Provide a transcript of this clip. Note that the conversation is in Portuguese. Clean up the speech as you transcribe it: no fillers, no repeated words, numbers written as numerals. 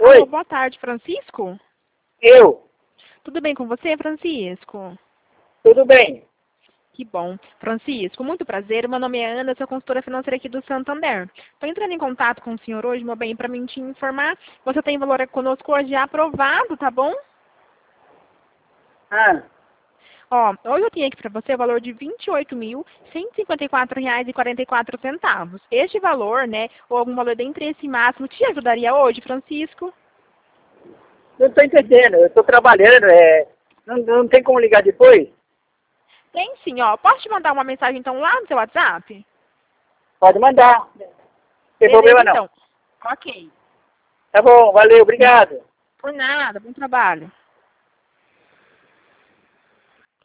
Oi. Alô, boa tarde, Francisco. Eu. Tudo bem com você, Francisco? Tudo bem. Que bom. Francisco, muito prazer. Meu nome é Ana, sou consultora financeira aqui do Santander. Estou entrando em contato com o senhor hoje, meu bem, para mim te informar. Você tem valor conosco hoje aprovado, tá bom? Ah, Ó, hoje eu tenho aqui para você o valor de R$ 28.154,44. Este valor, né, ou algum valor dentre esse máximo, te ajudaria hoje, Francisco? não estou entendendo. Eu estou trabalhando. Não tem como ligar depois? Tem sim, ó. Posso te mandar uma mensagem então lá no seu WhatsApp? Pode mandar. Não tem Beleza, problema não. então. Ok. Tá bom, valeu, obrigado. Por nada, bom trabalho.